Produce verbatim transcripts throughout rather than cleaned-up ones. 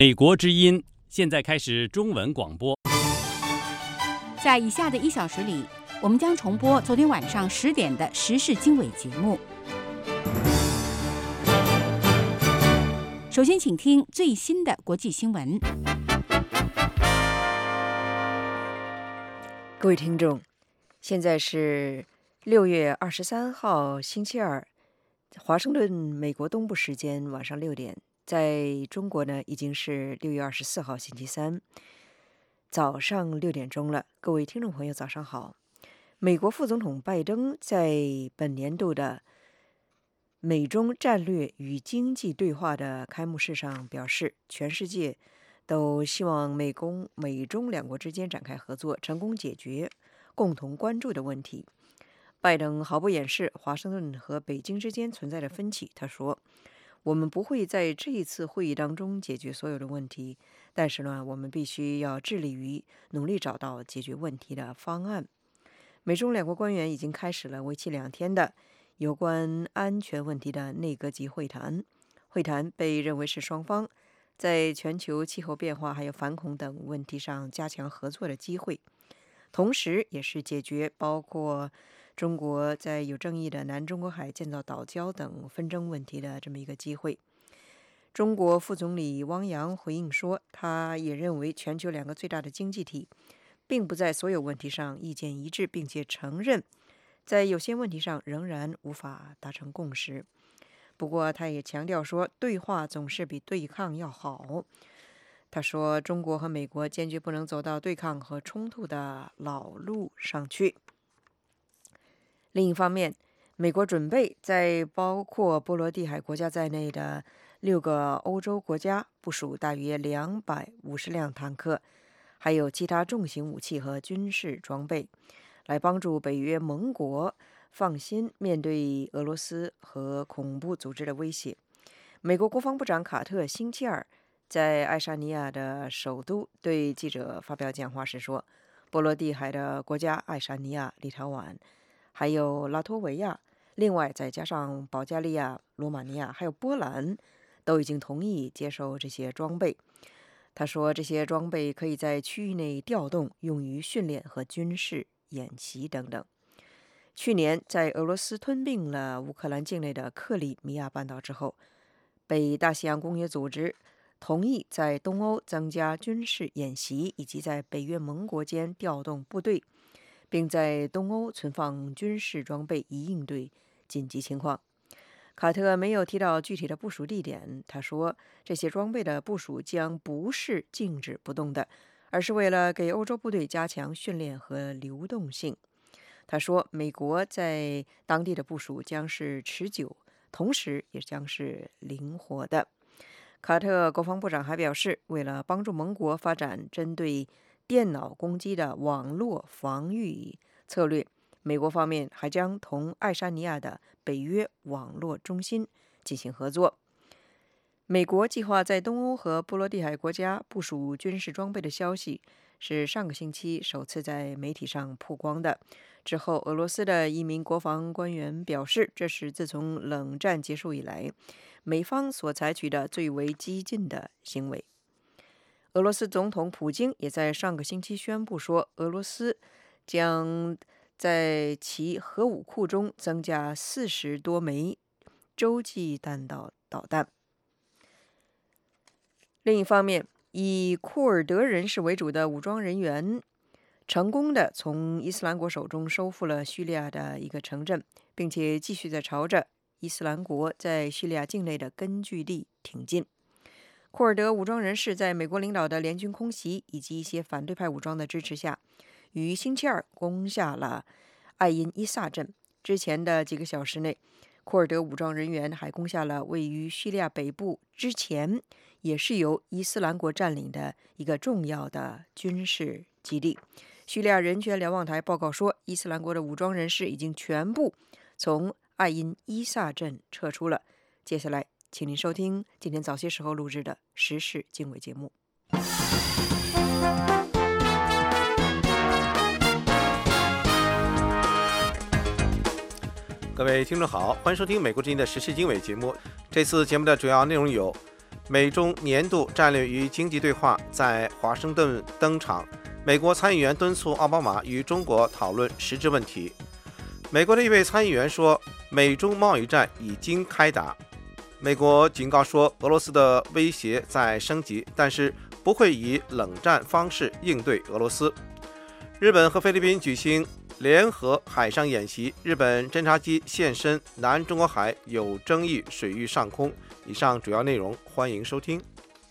美国之音现在开始中文广播。 在以下的一小时里，我们将重播昨天晚上十点的时事经纬节目。首先，请听最新的国际新闻。 各位听众，现在是六月二十三号星期二，华盛顿美国东部时间晚上六点，在中国呢已经是六月二十四号星期三早上六点钟了。各位听众朋友，早上好。美国副总统拜登在本年度的美中战略与经济对话的开幕式上表示，全世界都希望美公美中两国之间展开合作，成功解决共同关注的问题。拜登毫不掩饰华盛顿和北京之间存在的分歧，他说，我们不会在这一次会议当中解决所有的问题，但是呢，我们必须要致力于努力找到解决问题的方案。美中两国官员已经开始了为期两天的有关安全问题的内阁级会谈，会谈被认为是双方在全球气候变化还有反恐等问题上加强合作的机会，同时也是解决包括中国在有争议的南中国海建造岛礁等纷争问题的这么一个机会。中国副总理汪洋回应说，他也认为全球两个最大的经济体并不在所有问题上意见一致，并且承认在有些问题上仍然无法达成共识。不过他也强调说，对话总是比对抗要好。他说，中国和美国坚决不能走到对抗和冲突的老路上去。另一方面，美国准备在包括波罗的海国家在内的六个欧洲国家部署大约两百五十辆坦克，还有其他重型武器和军事装备，来帮助北约盟国放心面对俄罗斯和恐怖组织的威胁。美国国防部长卡特星期二在爱沙尼亚的首都对记者发表讲话时说，波罗的海的国家爱沙尼亚、立陶宛还有拉脱维亚，另外再加上保加利亚、罗马尼亚还有波兰，都已经同意接受这些装备。他说，这些装备可以在区域内调动，用于训练和军事演习等等。去年在俄罗斯吞并了乌克兰境内的克里米亚半岛之后，北大西洋公约组织同意在东欧增加军事演习，以及在北约盟国间调动部队，并在东欧存放军事装备以应对紧急情况。卡特没有提到具体的部署地点，他说，这些装备的部署将不是静止不动的，而是为了给欧洲部队加强训练和流动性。他说，美国在当地的部署将是持久，同时也将是灵活的。卡特国防部长还表示，为了帮助盟国发展针对电脑攻击的网络防御策略，美国方面还将同爱沙尼亚的北约网络中心进行合作。美国计划在东欧和波罗的海国家部署军事装备的消息是上个星期首次在媒体上曝光的。之后，俄罗斯的一名国防官员表示，这是自从冷战结束以来美方所采取的最为激进的行为。俄罗斯总统普京也在上个星期宣布说，俄罗斯将在其核武库中增加四十多枚洲际弹道导弹。另一方面，以库尔德人士为主的武装人员成功地从伊斯兰国手中收复了叙利亚的一个城镇，并且继续在朝着伊斯兰国在叙利亚境内的根据地挺进。库尔德武装人士在美国领导的联军空袭以及一些反对派武装的支持下，于星期二攻下了艾因伊萨镇。之前的几个小时内，库尔德武装人员还攻下了位于叙利亚北部之前也是由伊斯兰国占领的一个重要的军事基地。叙利亚人权瞭望台报告说，伊斯兰国的武装人士已经全部从艾因伊萨镇撤出了。接下来请您收听今天早些时候录制的时事经纬节目。 各位听众好，欢迎收听美国之音的时事经纬节目。这次节目的主要内容有： 美中年度战略与经济对话在华盛顿登场，美国参议员敦促奥巴马与中国讨论实质问题。美国的一位参议员说，美中贸易战已经开打。美国警告说，俄罗斯的威胁在升级，但是不会以冷战方式应对俄罗斯。日本和菲律宾举行联合海上演习，日本侦察机现身南中国海有争议水域上空。以上主要内容，欢迎收听。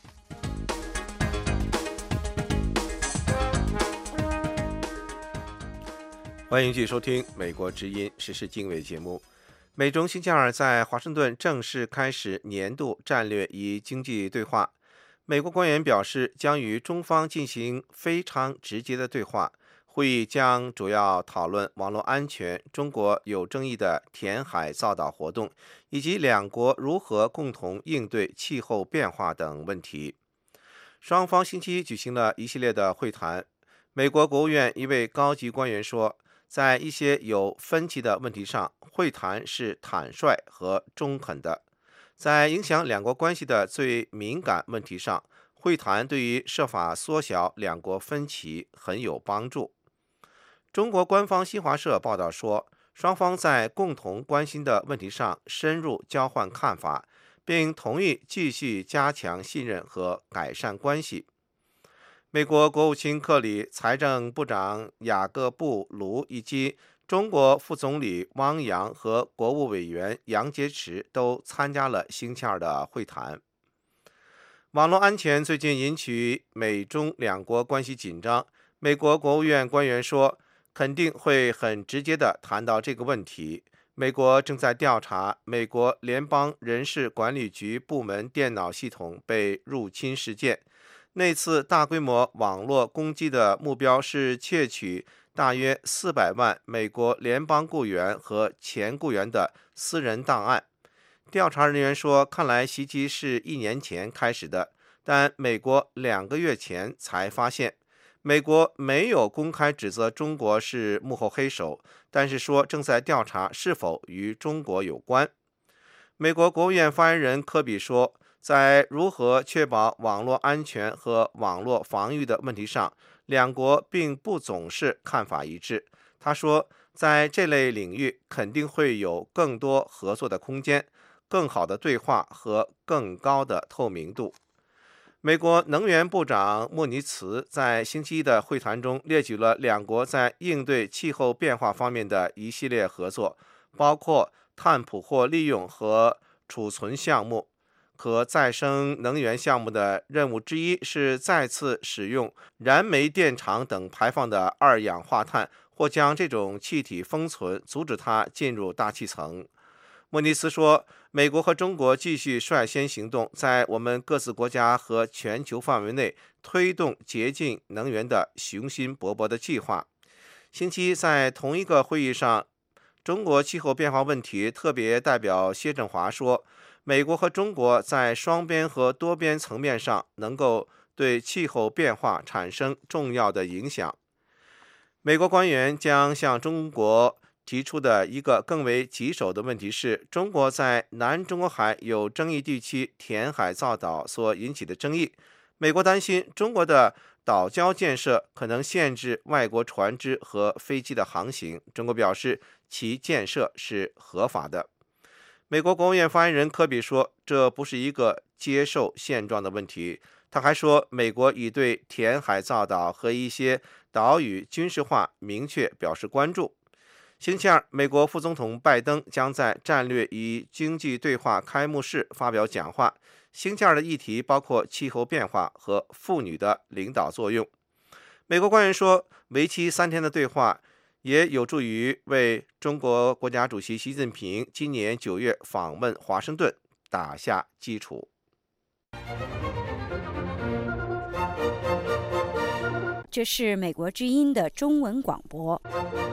欢迎继续收听《美国之音时事经纬》节目。美中星期二在华盛顿正式开始年度战略与经济对话。美国官员表示，将与中方进行非常直接的对话。会议将主要讨论网络安全、中国有争议的填海造岛活动，以及两国如何共同应对气候变化等问题。双方星期一举行了一系列的会谈。美国国务院一位高级官员说，在一些有分歧的问题上，会谈是坦率和中肯的。在影响两国关系的最敏感问题上，会谈对于设法缩小两国分歧很有帮助。中国官方新华社报道说，双方在共同关心的问题上深入交换看法，并同意继续加强信任和改善关系。美国国务卿克里、财政部长雅各布·卢以及中国副总理汪洋和国务委员杨洁篪都参加了星期二的会谈。网络安全最近引起美中两国关系紧张。美国国务院官员说，肯定会很直接地谈到这个问题。美国正在调查美国联邦人事管理局部门电脑系统被入侵事件。那次大规模网络攻击的目标是窃取大约四百万美国联邦雇员和前雇员的私人档案。调查人员说，看来袭击是一年前开始的，但美国两个月前才发现。美国没有公开指责中国是幕后黑手，但是说正在调查是否与中国有关。美国国务院发言人科比说，在如何确保网络安全和网络防御的问题上，两国并不总是看法一致。他说，在这类领域肯定会有更多合作的空间、更好的对话和更高的透明度。美国能源部长莫尼茨在星期一的会谈中列举了两国在应对气候变化方面的一系列合作，包括碳捕获利用和储存项目。可再生能源项目的任务之一是再次使用燃煤电厂等排放的二氧化碳，或将这种气体封存，阻止它进入大气层。莫尼斯说，美国和中国继续率先行动，在我们各自国家和全球范围内推动洁净能源的雄心勃勃的计划。星期一在同一个会议上，中国气候变化问题特别代表谢振华说，美国和中国在双边和多边层面上能够对气候变化产生重要的影响。美国官员将向中国提出的一个更为棘手的问题是，中国在南中国海有争议地区填海造岛所引起的争议。美国担心中国的岛礁建设可能限制外国船只和飞机的航行。中国表示其建设是合法的。美国国务院发言人科比说，这不是一个接受现状的问题。他还说，美国已对填海造岛和一些岛屿军事化明确表示关注。星期二，美国副总统拜登将在战略与经济对话开幕式发表讲话。星期二的议题包括气候变化和妇女的领导作用。美国官员说，为期三天的对话也有助于为中国国家主席习近平今年九月访问华盛顿打下基础。 这是美国之音的中文广播。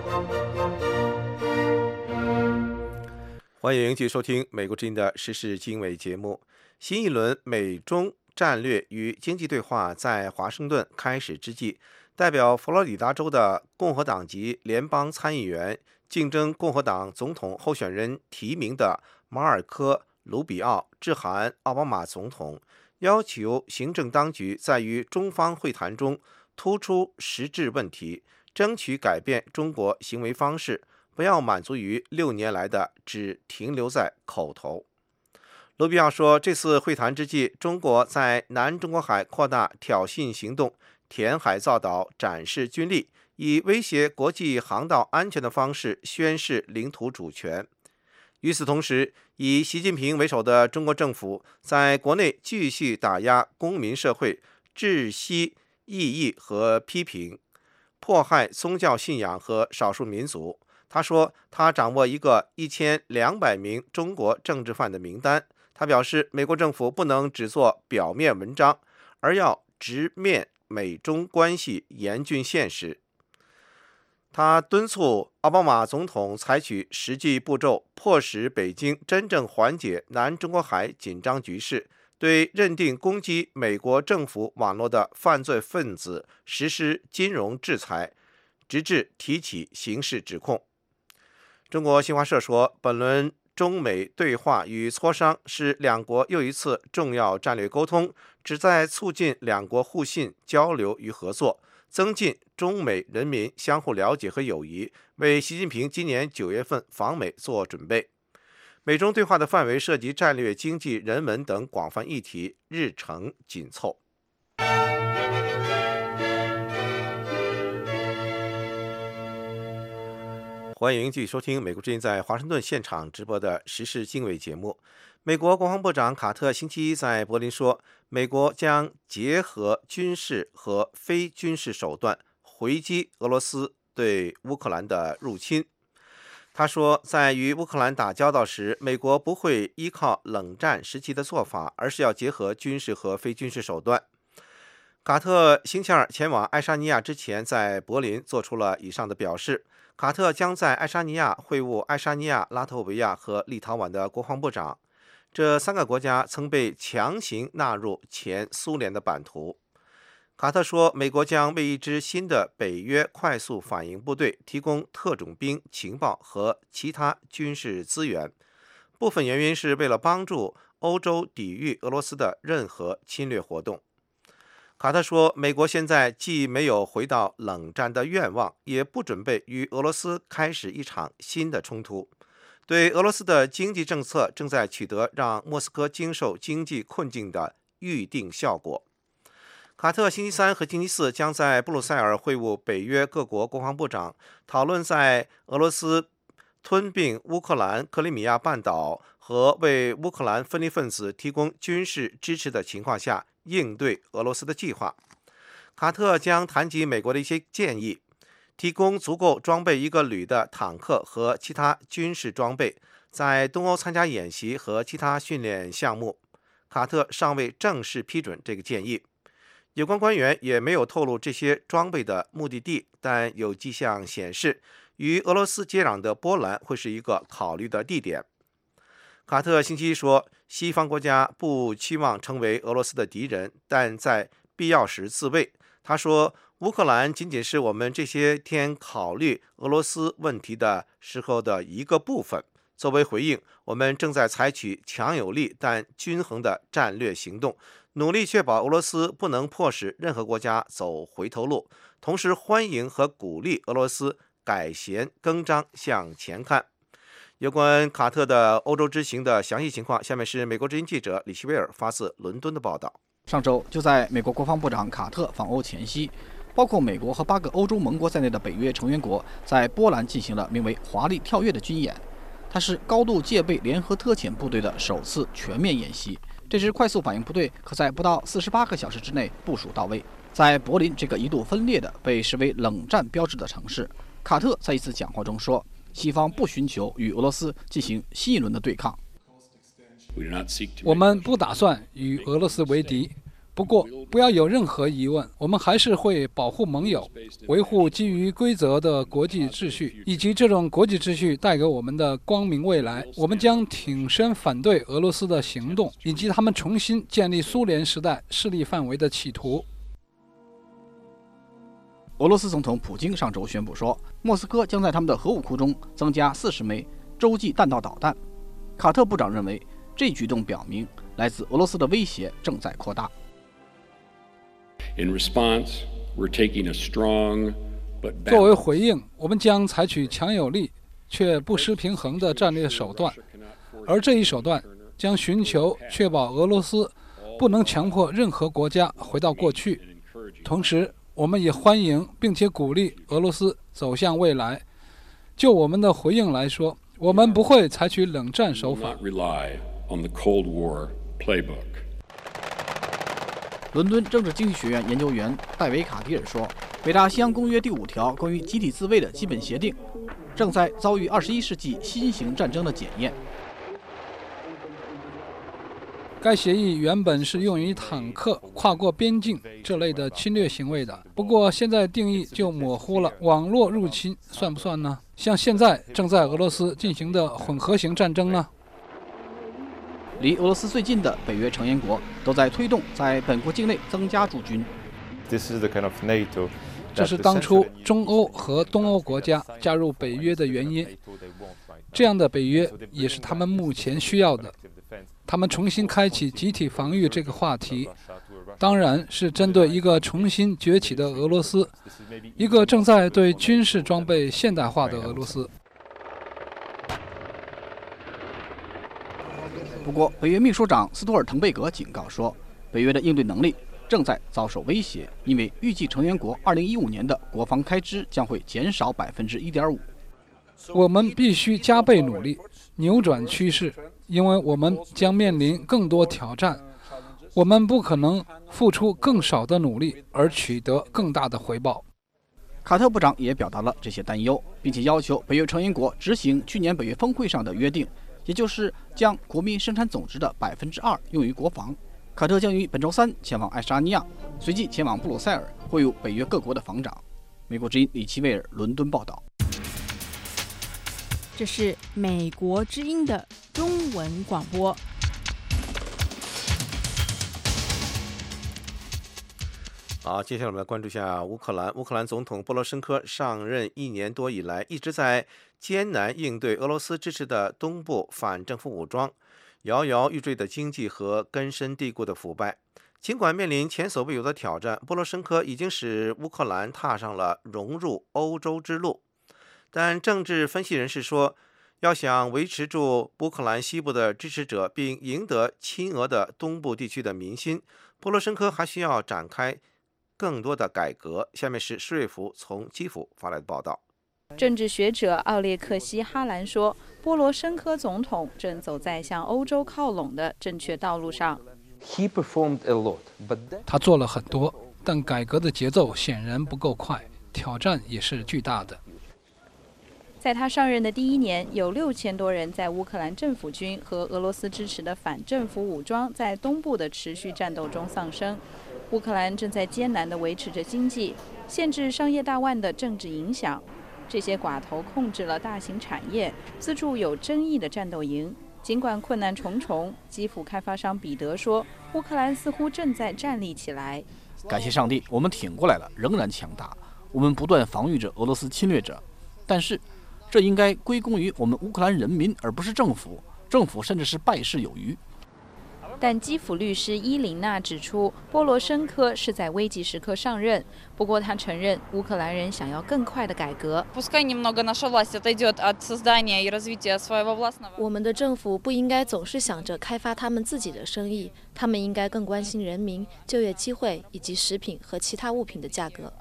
欢迎继续收听美国之音的时事经纬节目。新一轮美中战略与经济对话在华盛顿开始之际，代表佛罗里达州的共和党籍联邦参议员、竞争共和党总统候选人提名的马尔科·卢比奥致函奥巴马总统， 要求行政当局在与中方会谈中突出实质问题，争取改变中国行为方式，不要满足于六年来的只停留在口头。卢比奥说，这次会谈之际，中国在南中国海扩大挑衅行动，填海造岛，展示军力，以威胁国际航道安全的方式宣示领土主权。与此同时，以习近平为首的中国政府在国内继续打压公民社会，窒息异议和批评，迫害宗教信仰和少数民族。他说，他掌握一个一千两百名中国政治犯的名单。他表示，美国政府不能只做表面文章，而要直面美中关系严峻现实。他敦促奥巴马总统采取实际步骤，迫使北京真正缓解南中国海紧张局势，对认定攻击美国政府网络的犯罪分子实施金融制裁，直至提起刑事指控。中国新华社说，本轮中美对话与磋商是两国又一次重要战略沟通，旨在促进两国互信、交流与合作，增进中美人民相互了解和友谊，为习近平今年九月份访美做准备。美中对话的范围涉及战略、经济、人文等广泛议题，日程紧凑。欢迎继续收听美国之音在华盛顿现场直播的时事经纬节目。美国国防部长卡特星期一在柏林说，美国将结合军事和非军事手段回击俄罗斯对乌克兰的入侵。他说，在与乌克兰打交道时，美国不会依靠冷战时期的做法，而是要结合军事和非军事手段。卡特星期二前往爱沙尼亚之前，在柏林做出了以上的表示。卡特将在爱沙尼亚会晤爱沙尼亚、拉脱维亚和立陶宛的国防部长，这三个国家曾被强行纳入前苏联的版图。卡特说，美国将为一支新的北约快速反应部队提供特种兵、情报和其他军事资源，部分原因是为了帮助欧洲抵御俄罗斯的任何侵略活动。卡特说，美国现在既没有回到冷战的愿望，也不准备与俄罗斯开始一场新的冲突。对俄罗斯的经济政策正在取得让莫斯科经受经济困境的预定效果。卡特星期三和星期四将在布鲁塞尔会晤北约各国国防部长，讨论在俄罗斯吞并乌克兰克里米亚半岛和为乌克兰分离分子提供军事支持的情况下应对俄罗斯的计划。卡特将谈及美国的一些建议，提供足够装备一个旅的坦克和其他军事装备，在东欧参加演习和其他训练项目。卡特尚未正式批准这个建议，有关官员也没有透露这些装备的目的地，但有迹象显示，与俄罗斯接壤的波兰会是一个考虑的地点。卡特星期一说，西方国家不期望成为俄罗斯的敌人，但在必要时自卫。他说，乌克兰仅仅是我们这些天考虑俄罗斯问题的时候的一个部分。作为回应，我们正在采取强有力但均衡的战略行动，努力确保俄罗斯不能迫使任何国家走回头路，同时欢迎和鼓励俄罗斯改弦更张向前看。有关卡特的欧洲之行的详细情况，下面是美国之音记者李希威尔发自伦敦的报道。 上周，就在美国国防部长卡特访欧前夕，包括美国和八个欧洲盟国在内的北约成员国在波兰进行了名为“华丽跳跃”的军演。它是高度戒备联合特遣部队的首次全面演习。这支快速反应部队可在不到四十八个小时之内部署到位。在柏林这个一度分裂的、被视为冷战标志的城市，卡特在一次讲话中说，西方不寻求与俄罗斯进行新一轮的对抗。 我们不打算与俄罗斯为敌，不过不要有任何疑问，我们还是会保护盟友，维护基于规则的国际秩序，以及这种国际秩序带给我们的光明未来。我们将挺身反对俄罗斯的行动，以及他们重新建立苏联时代势力范围的企图。 俄罗斯总统普京上周宣布说，莫斯科将在他们的核武库中增加四十枚洲际弹道导弹。卡特部长认为，这一举动表明来自俄罗斯的威胁正在扩大。 In response, we're taking a strong but balanced. 作为回应，我们将采取强有力却不失平衡的战略手段，而这一手段将寻求确保俄罗斯不能强迫任何国家回到过去。同时，我们也欢迎并且鼓励俄罗斯走向未来。就我们的回应来说，我们不会采取冷战手法。 伦敦政治经济学院研究员戴维·卡迪尔说，北大西洋公约第五条关于集体自卫的基本协定正在遭遇二十一世纪新型战争的检验。 该协议原本是用于坦克跨过边境这类的侵略行为的，不过现在定义就模糊了。网络入侵算不算呢？像现在正在俄罗斯进行的混合型战争呢？ 离俄罗斯最近的北约成员国都在推动在本国境内增加驻军。 这是当初中欧和东欧国家加入北约的原因。这样的北约也是他们目前需要的。他们重新开启集体防御这个话题，当然是针对一个重新崛起的俄罗斯，一个正在对军事装备现代化的俄罗斯。 不过，北约秘书长斯托尔滕贝格警告说，北约的应对能力正在遭受威胁，因为预计成员国二零一五年的国防开支将会减少百分之一点五。 我们必须加倍努力，扭转趋势，因为我们将面临更多挑战。我们不可能付出更少的努力而取得更大的回报。 卡特部长也表达了这些担忧，并且要求北约成员国执行去年北约峰会上的约定，也就是将国民生产总值的百分之二用于国防。卡特将于本周三前往爱沙尼亚，随即前往布鲁塞尔会晤北约各国的防长。美国之音李奇威尔伦敦报道。 这是美国之音的中文广播。 好，接下来我们来关注一下乌克兰。乌克兰总统波罗申科上任一年多以来，一直在艰难应对俄罗斯支持的东部反政府武装、摇摇欲坠的经济和根深蒂固的腐败。尽管面临前所未有的挑战，波罗申科已经使乌克兰踏上了融入欧洲之路。但政治分析人士说，要想维持住乌克兰西部的支持者，并赢得亲俄的东部地区的民心，波罗申科还需要展开更多的改革。下面是施瑞福从基辅发来的报道。 政治学者奥列克西·哈兰说，波罗申科总统正走在向欧洲靠拢的正确道路上。 他做了很多，但改革的节奏显然不够快，挑战也是巨大的。 在他上任的第一年，有六千多人在乌克兰政府军和俄罗斯支持的反政府武装在东部的持续战斗中丧生。乌克兰正在艰难地维持着经济，限制商业大腕的政治影响。这些寡头控制了大型产业，资助有争议的战斗营。尽管困难重重，基辅开发商彼得说，乌克兰似乎正在站立起来。 感谢上帝，我们挺过来了，仍然强大。我们不断防御着俄罗斯侵略者，但是这应该归功于我们乌克兰人民，而不是政府。政府甚至是败事有余。 但基辅律师伊琳娜指出，波罗申科是在危急时刻上任。不过，他承认乌克兰人想要更快的改革。 我们的政府不应该总是想着开发他们自己的生意，他们应该更关心人民、就业机会以及食品和其他物品的价格。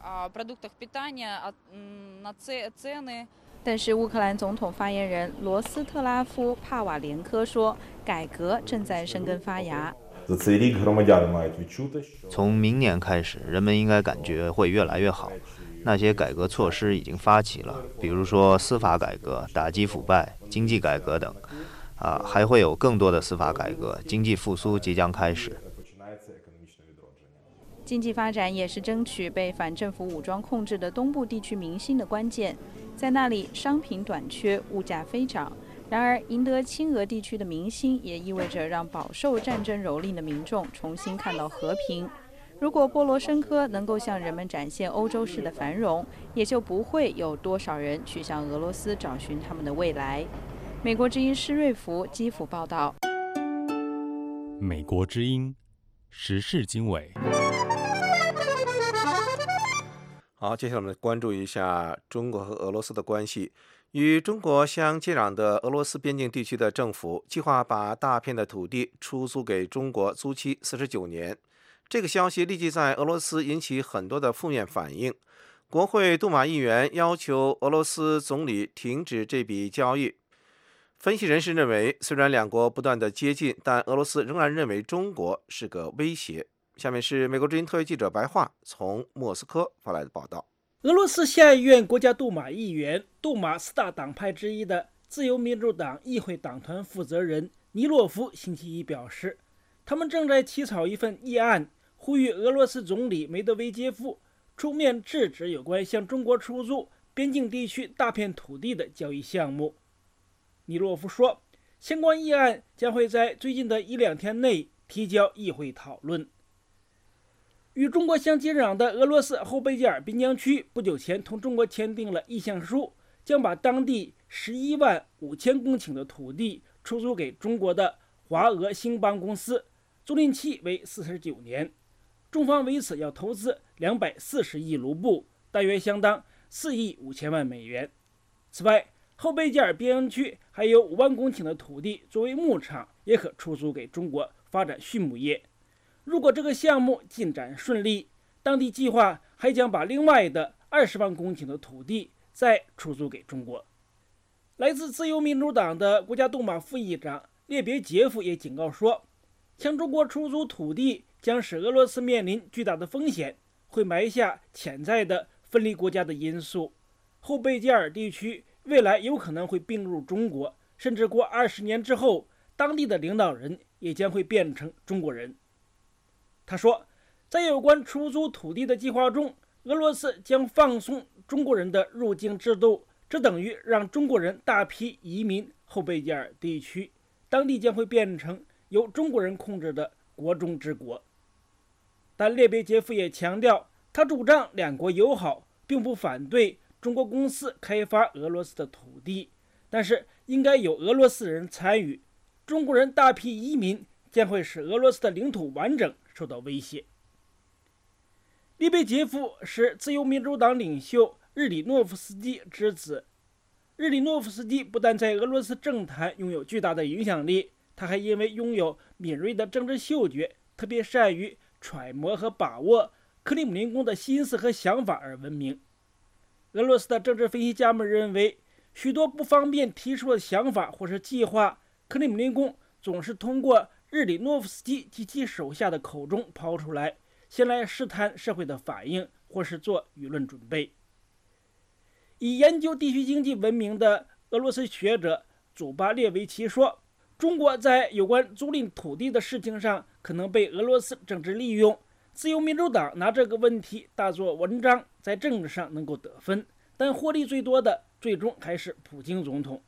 但是，乌克兰总统发言人罗斯特拉夫·帕瓦连科说，改革正在生根发芽。 从明年开始，人们应该感觉会越来越好。那些改革措施已经发起了，比如说司法改革、打击腐败、经济改革等。啊，还会有更多的司法改革，经济复苏即将开始。 经济发展也是争取被反政府武装控制的东部地区民心的关键。在那里，商品短缺，物价飞涨。然而，赢得亲俄地区的民心，也意味着让饱受战争蹂躏的民众重新看到和平。如果波罗申科能够向人们展现欧洲式的繁荣，也就不会有多少人去向俄罗斯找寻他们的未来。美国之音施瑞福基辅报道。 美国之音时事经纬。 好，接下来我们关注一下中国和俄罗斯的关系。与中国相接壤的俄罗斯边境地区的政府计划把大片的土地出租给中国，租期四十九年。这个消息立即在俄罗斯引起很多的负面反应。国会杜马议员要求俄罗斯总理停止这笔交易。分析人士认为，虽然两国不断的接近，但俄罗斯仍然认为中国是个威胁。下面是美国之音特约记者白桦从莫斯科发来的报道。 俄罗斯下议院国家杜马议员、杜马四大党派之一的自由民主党议会党团负责人尼洛夫星期一表示，他们正在起草一份议案，呼吁俄罗斯总理梅德韦杰夫出面制止有关向中国出租边境地区大片土地的交易项目。尼洛夫说，相关议案将会在最近的一两天内提交议会讨论。与中国相接壤的俄罗斯后贝加尔边疆区不久前同中国签订了意向书，将把当地十一万五千公顷的土地出租给中国的华俄兴邦公司，租赁期为四十九年。中方为此要投资两百四十亿卢布，大约相当四亿五千万美元。此外，后贝加尔边疆区还有五万公顷的土地作为牧场，也可出租给中国发展畜牧业。如果这个项目进展顺利，当地计划还将把另外的二十万公顷的土地再出租给中国。来自自由民主党的国家杜马副议长列别杰夫也警告说，向中国出租土地将使俄罗斯面临巨大的风险，会埋下潜在的分离国家的因素。后贝加尔地区未来有可能会并入中国，甚至过二十年之后，当地的领导人也将会变成中国人。他说，在有关出租土地的计划中，俄罗斯将放松中国人的入境制度，这等于让中国人大批移民后贝加尔地区，当地将会变成由中国人控制的国中之国。但列别杰夫也强调，他主张两国友好，并不反对中国公司开发俄罗斯的土地，但是应该有俄罗斯人参与。中国人大批移民将会使俄罗斯的领土完整受到威胁。列别杰夫是自由民主党领袖日里诺夫斯基之子。日里诺夫斯基不但在俄罗斯政坛拥有巨大的影响力，他还因为拥有敏锐的政治嗅觉，特别善于揣摩和把握克里姆林宫的心思和想法而闻名。俄罗斯的政治分析家们认为，许多不方便提出的想法或是计划，克里姆林宫总是通过日里诺夫斯基及其手下的口中抛出来，先来试探社会的反应，或是做舆论准备。以研究地区经济闻名的俄罗斯学者祖巴列维奇说，中国在有关租赁土地的事情上可能被俄罗斯政治利用。自由民主党拿这个问题大做文章，在政治上能够得分，但获利最多的最终还是普京总统。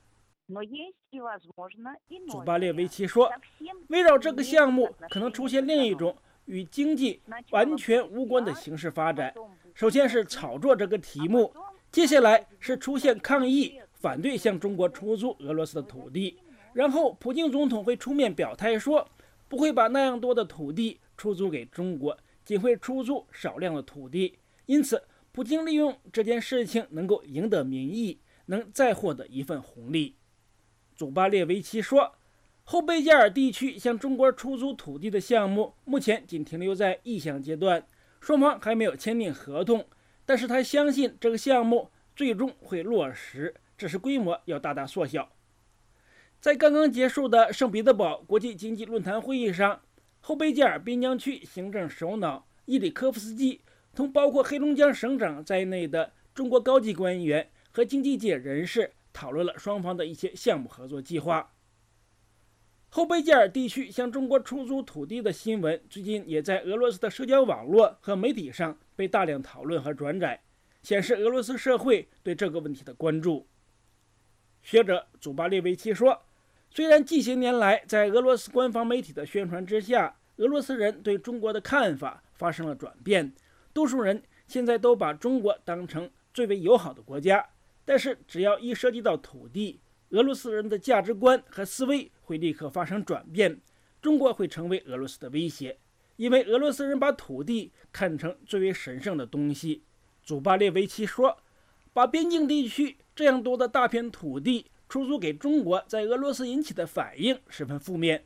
祖巴列维奇说，围绕这个项目可能出现另一种与经济完全无关的形式发展。首先是炒作这个题目，接下来是出现抗议，反对向中国出租俄罗斯的土地，然后普京总统会出面表态说，不会把那样多的土地出租给中国，仅会出租少量的土地。因此普京利用这件事情能够赢得民意，能再获得一份红利。祖巴列维奇说，后贝加尔地区向中国出租土地的项目目前仅停留在意向阶段，双方还没有签订合同，但是他相信这个项目最终会落实，只是规模要大大缩小。在刚刚结束的圣彼得堡国际经济论坛会议上，后贝加尔边疆区行政首脑伊里科夫斯基同包括黑龙江省长在内的中国高级官员和经济界人士讨论了双方的一些项目合作计划。后贝加尔地区向中国出租土地的新闻最近也在俄罗斯的社交网络和媒体上被大量讨论和转载，显示俄罗斯社会对这个问题的关注。学者祖巴列维奇说，虽然近些年来在俄罗斯官方媒体的宣传之下，俄罗斯人对中国的看法发生了转变，多数人现在都把中国当成最为友好的国家，但是只要一涉及到土地，俄罗斯人的价值观和思维会立刻发生转变， 中国会成为俄罗斯的威胁，因为俄罗斯人把土地看成最为神圣的东西。祖巴列维奇说，把边境地区这样多的大片土地出租给中国，在俄罗斯引起的反应十分负面。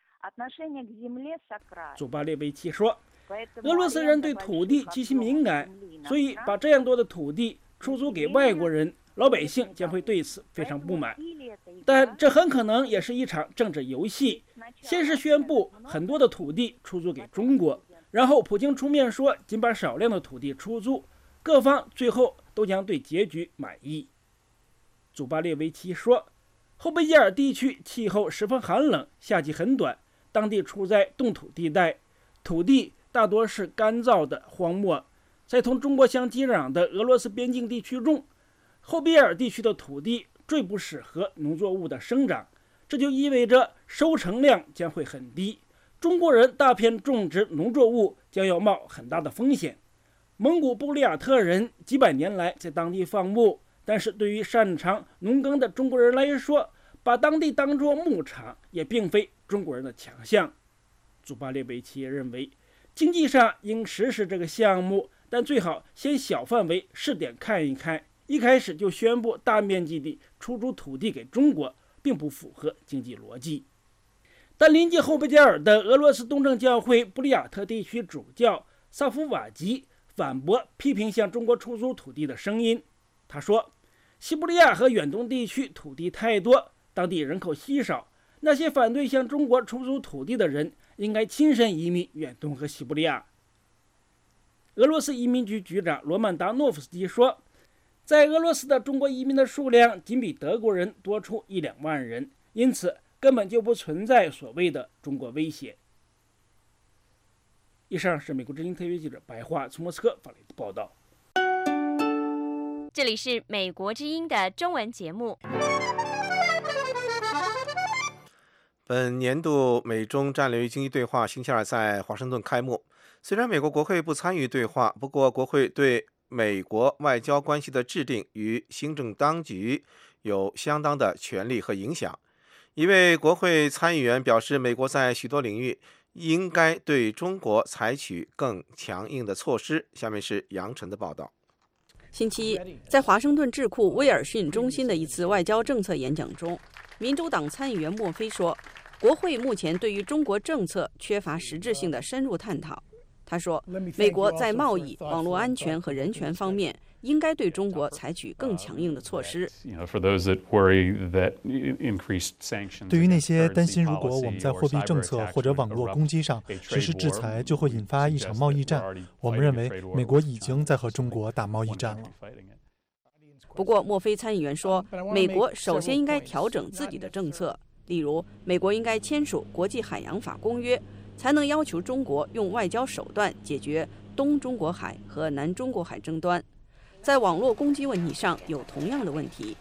祖巴列维奇说，俄罗斯人对土地极其敏感，所以把这样多的土地出租给外国人，老百姓将会对此非常不满。但这很可能也是一场政治游戏，先是宣布很多的土地出租给中国，然后普京出面说仅把少量的土地出租，各方最后都将对结局满意。祖巴列维奇说，后贝加尔地区气候十分寒冷，夏季很短，当地处在冻土地带，土地大多是干燥的荒漠。在同中国相接壤的俄罗斯边境地区中，后贝加尔地区的土地最不适合农作物的生长，这就意味着收成量将会很低，中国人大片种植农作物将要冒很大的风险。蒙古布里亚特人几百年来在当地放牧，但是对于擅长农耕的中国人来说，把当地当作牧场也并非中国人的强项。祖巴列维奇认为，经济上应实施这个项目，但最好先小范围试点看一看，一开始就宣布大面积地出租土地给中国，并不符合经济逻辑。但临近后贝加尔的俄罗斯东正教会布里亚特地区主教萨夫瓦吉反驳批评向中国出租土地的声音。他说，西伯利亚和远东地区土地太多，当地人口稀少，那些反对向中国出租土地的人应该亲身移民远东和西伯利亚。俄罗斯移民局局长罗曼达诺夫斯基说，在俄罗斯的中国移民的数量仅比德国人多出一两万人，因此根本就不存在所谓的中国威胁。以上是美国之音特约记者白桦从莫斯科发来的报道。 这里是美国之音的中文节目。 本年度美中战略与经济对话星期二在华盛顿开幕。虽然美国国会不参与对话，不过国会对美国外交关系的制定与行政当局有相当的权力和影响。一位国会参议员表示，美国在许多领域应该对中国采取更强硬的措施。下面是杨晨的报道。 星期一，在华盛顿智库威尔逊中心的一次外交政策演讲中，民主党参议员莫菲说，国会目前对于中国政策缺乏实质性的深入探讨。他说，美国在贸易、网络安全和人权方面应该对中国采取更强硬的措施。 对于那些担心如果我们在货币政策或者网络攻击上实施制裁就会引发一场贸易战，我们认为美国已经在和中国打贸易战了。 不过莫菲参议员说，美国首先应该调整自己的政策，例如美国应该签署国际海洋法公约，才能要求中国用外交手段解决东中国海和南中国海争端。在网络攻击问题上有同样的问题。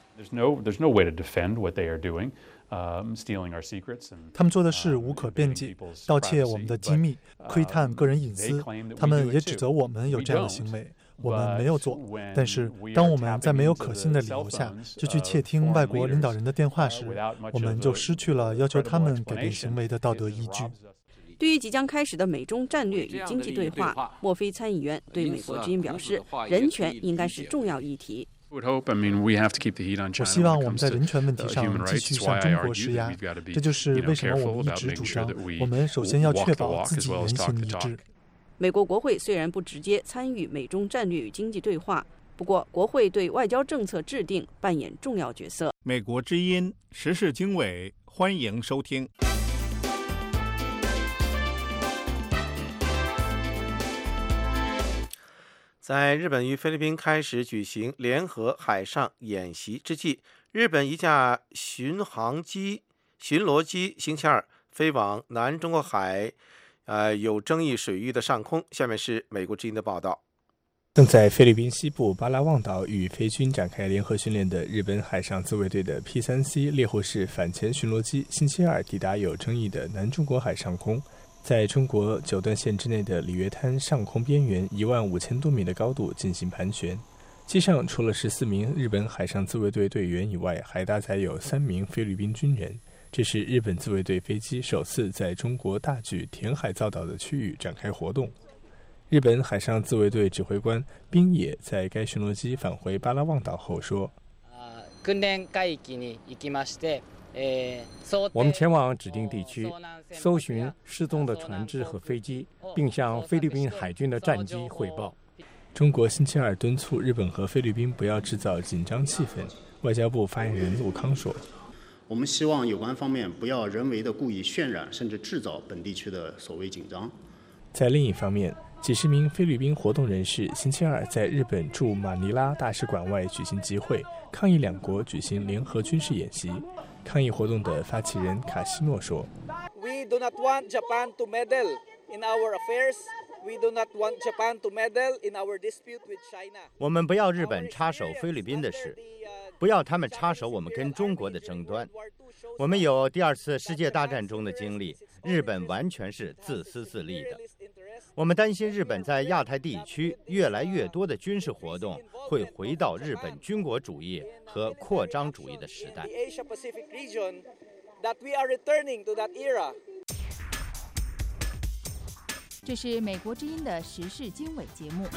他们做的事无可辩解，盗窃我们的机密，窥探个人隐私。他们也指责我们有这样的行为，我们没有做。但是当我们在没有可信的理由下就去窃听外国领导人的电话时，我们就失去了要求他们改变行为的道德依据。 对于即将开始的美中战略与经济对话，莫菲参议员对美国之音表示，人权应该是重要议题。 我希望我们在人权问题上继续向中国施压，这就是为什么我们一直主张，我们首先要确保自己言行一致。 美国国会虽然不直接参与美中战略与经济对话，不过国会对外交政策制定扮演重要角色。 美国之音时事经纬，欢迎收听。 在日本与菲律宾开始举行联合海上演习之际，日本一架巡航机、巡逻机星期二飞往南中国海，呃，有争议水域的上空。下面是美国之音的报道。 正在菲律宾西部巴拉望岛与菲军展开联合训练的日本海上自卫队的 P 三 C 猎户式反潜巡逻机，星期二抵达有争议的南中国海上空。在中国九段线之内的里约滩上空边缘一万五千多米的高度进行盘旋，机上除了十四名日本海上自卫队队员以外，还搭载有三名菲律宾军人。 这是日本自卫队飞机首次在中国大举填海造岛的区域展开活动。日本海上自卫队指挥官滨野在该巡逻机返回巴拉望岛后说：“ 我们前往指定地区，搜寻失踪的船只和飞机，并向菲律宾海军的战机汇报。” 中国星期二敦促日本和菲律宾不要制造紧张气氛。外交部发言人陆康说：“ 我们希望有关方面不要人为的故意渲染，甚至制造本地区的所谓紧张。” 在另一方面，几十名菲律宾活动人士星期二在日本驻马尼拉大使馆外举行集会，抗议两国举行联合军事演习。抗议活动的发起人卡西诺说：“ 我们不要日本插手菲律宾的事，不要他们插手我们跟中国的争端。我们有第二次世界大战中的经历，日本完全是自私自利的。我们担心日本在亚太地区越来越多的军事活动会回到日本军国主义和扩张主义的时代。” 这是美国之音的时事经纬节目。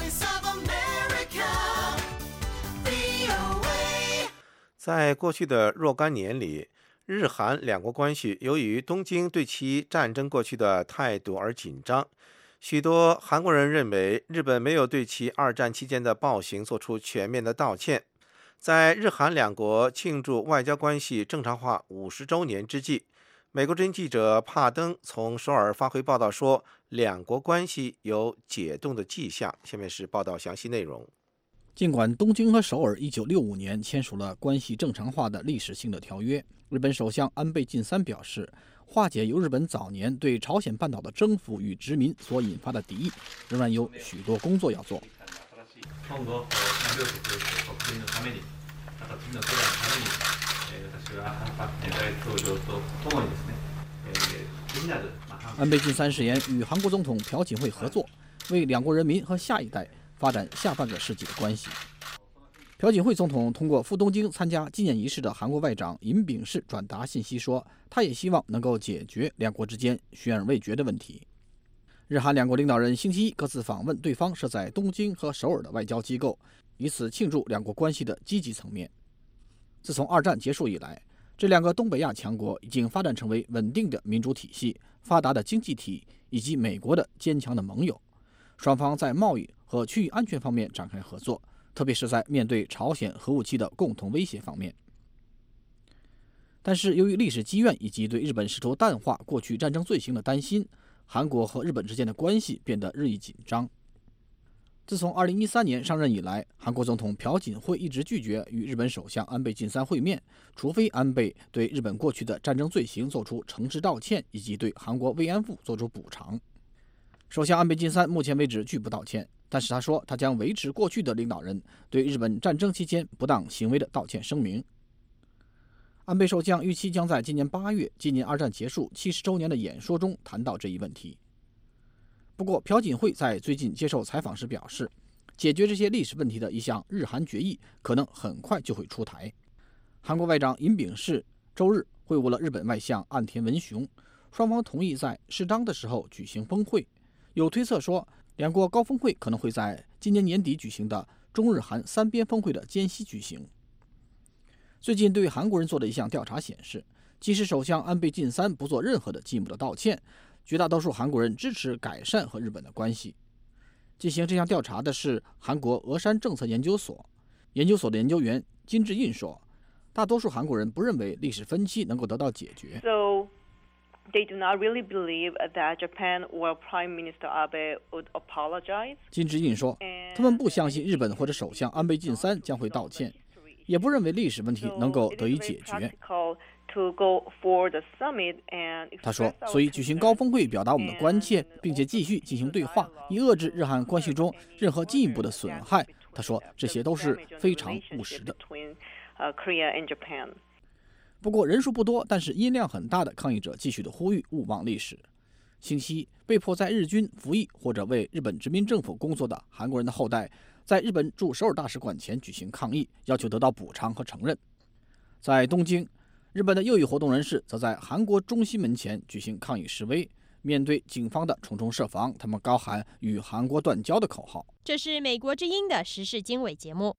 在过去的若干年里，日韩两国关系由于东京对其战争过去的态度而紧张。许多韩国人认为，日本没有对其二战期间的暴行做出全面的道歉。在日韩两国庆祝外交关系正常化五十周年之际，美国之音记者帕登从首尔发回报道说，两国关系有解冻的迹象。下面是报道详细内容。 尽管东京和首尔一九六五年签署了关系正常化的历史性的条约，日本首相安倍晋三表示，化解由日本早年对朝鲜半岛的征服与殖民所引发的敌意，仍然有许多工作要做。安倍晋三誓言与韩国总统朴槿惠合作，为两国人民和下一代发展下半个世纪的关系。朴槿惠总统通过赴东京参加纪念仪式的韩国外长尹炳世转达信息说，他也希望能够解决两国之间悬而未决的问题。日韩两国领导人星期一各自访问对方设在东京和首尔的外交机构，以此庆祝两国关系的积极层面。自从二战结束以来，这两个东北亚强国已经发展成为稳定的民主体系、发达的经济体以及美国的坚强的盟友。双方在贸易和区域安全方面展开合作，特别是在面对朝鲜核武器的共同威胁方面。但是由于历史积怨以及对日本试图淡化过去战争罪行的担心，韩国和日本之间的关系变得日益紧张。自从二零一三年上任以来，韩国总统朴槿惠一直拒绝与日本首相安倍晋三会面，除非安倍对日本过去的战争罪行做出诚挚道歉，以及对韩国慰安妇做出补偿。首相安倍晋三目前为止拒不道歉，但是他说他将维持过去的领导人对日本战争期间不当行为的道歉声明。安倍首相预期将在今年八月纪念二战结束七十周年的演说中谈到这一问题。不过朴槿惠在最近接受采访时表示，解决这些历史问题的一项日韩决议可能很快就会出台。韩国外长尹炳世周日会晤了日本外相岸田文雄，双方同意在适当的时候举行峰会。有推测说，两国高峰会可能会在今年年底举行的中日韩三边峰会的间隙举行。最近对韩国人做的一项调查显示，即使首相安倍晋三不做任何的进一步的道歉，绝大多数韩国人支持改善和日本的关系。进行这项调查的是韩国峨山政策研究所，研究所的研究员金智印说，大多数韩国人不认为历史分歧能够得到解决。 So they do not really believe that Japan or Prime Minister Abe would apologize. 金智印说，他们不相信日本或者首相安倍晋三将会道歉，也不认为历史问题能够得以解决。他说，所以举行高峰会表达我们的关切，并且继续进行对话，以遏制日韩关系中任何进一步的损害。他说，这些都是非常务实的。不过人数不多，但是音量很大的抗议者继续的呼吁勿忘历史。星期一，被迫在日军服役或者为日本殖民政府工作的韩国人的后代，在日本驻首尔大使馆前举行抗议，要求得到补偿和承认。在东京， 日本的右翼活动人士则在韩国中心门前举行抗议示威，面对警方的重重设防，他们高喊“与韩国断交”的口号。 这是美国之音的时事经纬节目。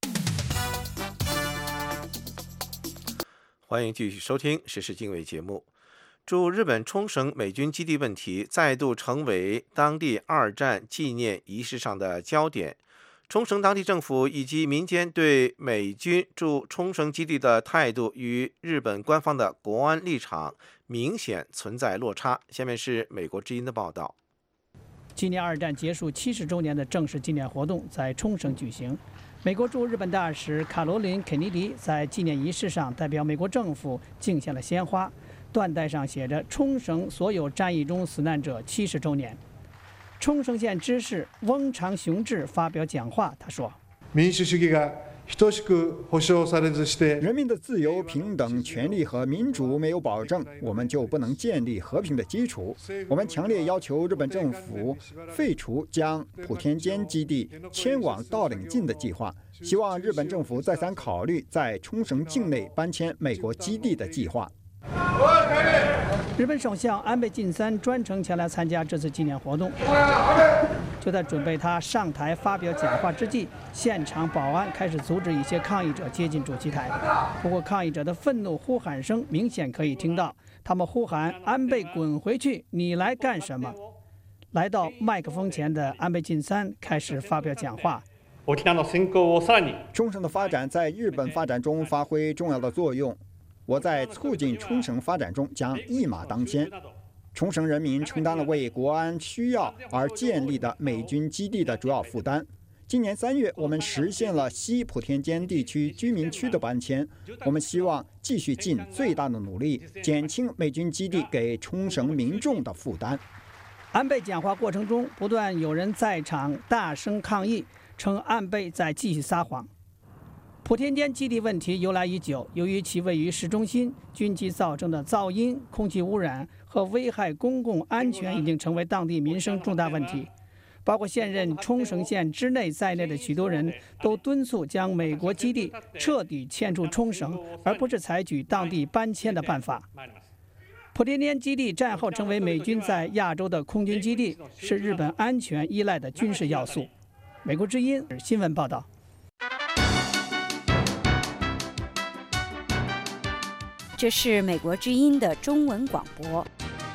欢迎继续收听时事经纬节目。驻日本冲绳美军基地问题再度成为当地二战纪念仪式上的焦点。冲绳当地政府以及民间对美军驻冲绳基地的态度与日本官方的国安立场明显存在落差。下面是美国之音的报道。 纪念二战结束七十周年的正式纪念活动在冲绳举行。美国驻日本大使卡罗琳·肯尼迪在纪念仪式上代表美国政府敬献了鲜花，缎带上写着“冲绳所有战役中死难者七十周年”。冲绳县知事翁长雄志发表讲话，他说：“ 民主主義が等しく保障されずして， 人民的自由、平等、权利和民主没有保证，我们就不能建立和平的基础。我们强烈要求日本政府废除将普天间基地迁往道岭近的计划，希望日本政府再三考虑在冲绳境内搬迁美国基地的计划。” 日本首相安倍晋三专程前来参加这次纪念活动。就在准备他上台发表讲话之际，现场保安开始阻止一些抗议者接近主席台。不过，抗议者的愤怒呼喊声明显可以听到，他们呼喊“安倍滚回去，你来干什么？”来到麦克风前的安倍晋三开始发表讲话。 冲绳的发展在日本发展中发挥重要的作用。我在促进冲绳发展中将一马当先。冲绳人民承担了为国安需要而建立的美军基地的主要负担。今年三月，我们实现了西普天间地区居民区的搬迁。我们希望继续尽最大的努力，减轻美军基地给冲绳民众的负担。 安倍讲话过程中，不断有人在场大声抗议，称安倍在继续撒谎。普天间基地问题由来已久，由于其位于市中心，军机造成的噪音、空气污染和危害公共安全已经成为当地民生重大问题。包括现任冲绳县知内在内的许多人都敦促将美国基地彻底迁出冲绳，而不是采取当地搬迁的办法。普天间基地战后成为美军在亚洲的空军基地，是日本安全依赖的军事要素。美国之音新闻报道。 这是美国之音的中文广播。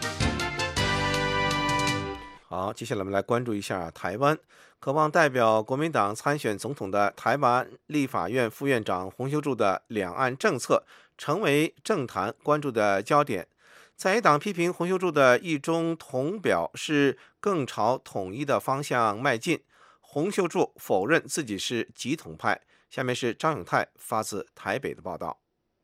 好，接下来我们来关注一下台湾。渴望代表国民党参选总统的台湾立法院副院长洪秀柱的两岸政策成为政坛关注的焦点。在野党批评洪秀柱的一中统表是更朝统一的方向迈进，洪秀柱否认自己是极统派。下面是张永泰发自台北的报道。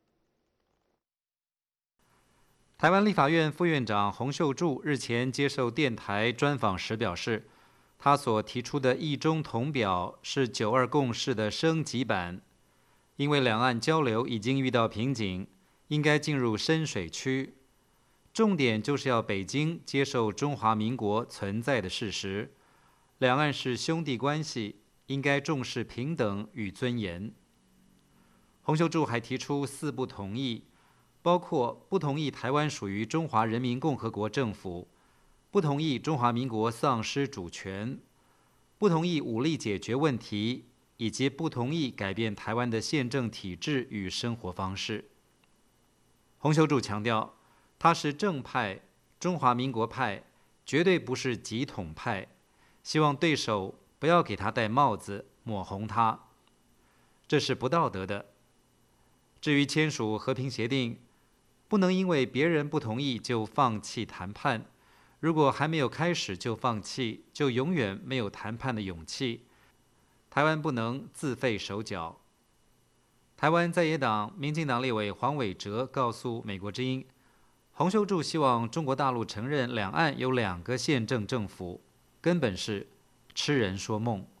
台湾立法院副院长洪秀柱日前接受电台专访时表示，他所提出的一中统表是九二共识的升级版，因为两岸交流已经遇到瓶颈，应该进入深水区。重点就是要北京接受中华民国存在的事实，两岸是兄弟关系，应该重视平等与尊严。洪秀柱还提出四不同意，包括不同意台湾属于中华人民共和国政府，不同意中华民国丧失主权，不同意武力解决问题，以及不同意改变台湾的宪政体制与生活方式。洪秀柱强调，他是正派、中华民国派，绝对不是极统派，希望对手不要给他戴帽子，抹红他，这是不道德的。至于签署和平协定，不能因为别人不同意就放弃谈判，如果还没有开始就放弃，就永远没有谈判的勇气。台湾不能自废手脚。台湾在野党民进党立委黄伟哲告诉美国之音，洪秀柱希望中国大陆承认两岸有两个宪政政府，根本是痴人说梦。